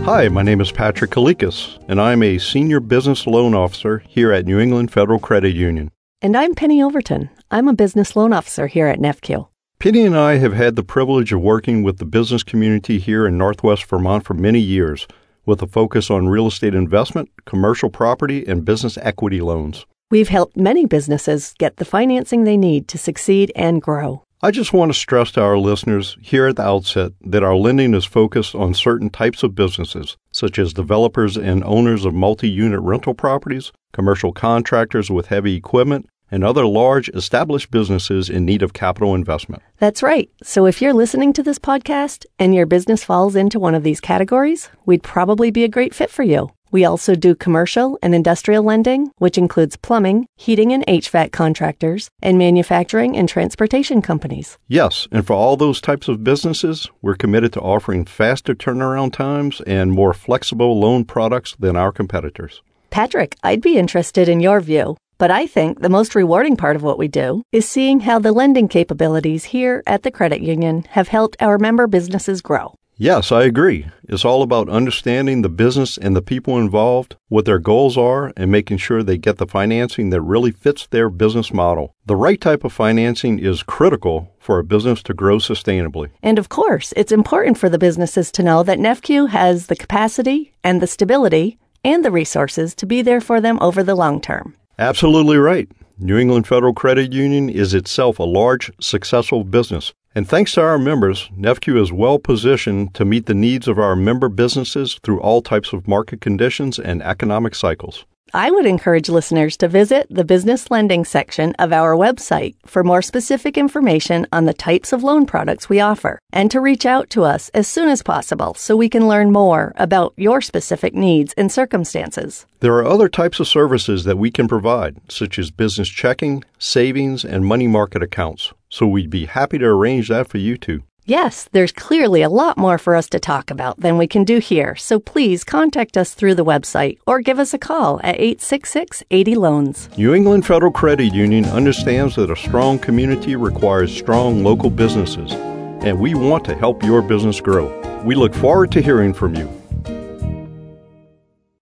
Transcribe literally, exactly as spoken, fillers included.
Hi, my name is Patrick Kalikas, and I'm a Senior Business Loan Officer here at New England Federal Credit Union. And I'm Penny Overton. I'm a Business Loan Officer here at N E F C U. Penny and I have had the privilege of working with the business community here in Northwest Vermont for many years, with a focus on real estate investment, commercial property, and business equity loans. We've helped many businesses get the financing they need to succeed and grow. I just want to stress to our listeners here at the outset that our lending is focused on certain types of businesses, such as developers and owners of multi-unit rental properties, commercial contractors with heavy equipment, and other large established businesses in need of capital investment. That's right. So if you're listening to this podcast and your business falls into one of these categories, we'd probably be a great fit for you. We also do commercial and industrial lending, which includes plumbing, heating and H V A C contractors, and manufacturing and transportation companies. Yes, and for all those types of businesses, we're committed to offering faster turnaround times and more flexible loan products than our competitors. Patrick, I'd be interested in your view. But I think the most rewarding part of what we do is seeing how the lending capabilities here at the credit union have helped our member businesses grow. Yes, I agree. It's all about understanding the business and the people involved, what their goals are, and making sure they get the financing that really fits their business model. The right type of financing is critical for a business to grow sustainably. And of course, it's important for the businesses to know that N E F C U has the capacity and the stability and the resources to be there for them over the long term. Absolutely right. New England Federal Credit Union is itself a large, successful business. And thanks to our members, N E F C U is well positioned to meet the needs of our member businesses through all types of market conditions and economic cycles. I would encourage listeners to visit the business lending section of our website for more specific information on the types of loan products we offer, and to reach out to us as soon as possible so we can learn more about your specific needs and circumstances. There are other types of services that we can provide, such as business checking, savings, and money market accounts. So we'd be happy to arrange that for you too. Yes, there's clearly a lot more for us to talk about than we can do here, so please contact us through the website or give us a call at eight six six, eight zero, loans. New England Federal Credit Union understands that a strong community requires strong local businesses, and we want to help your business grow. We look forward to hearing from you.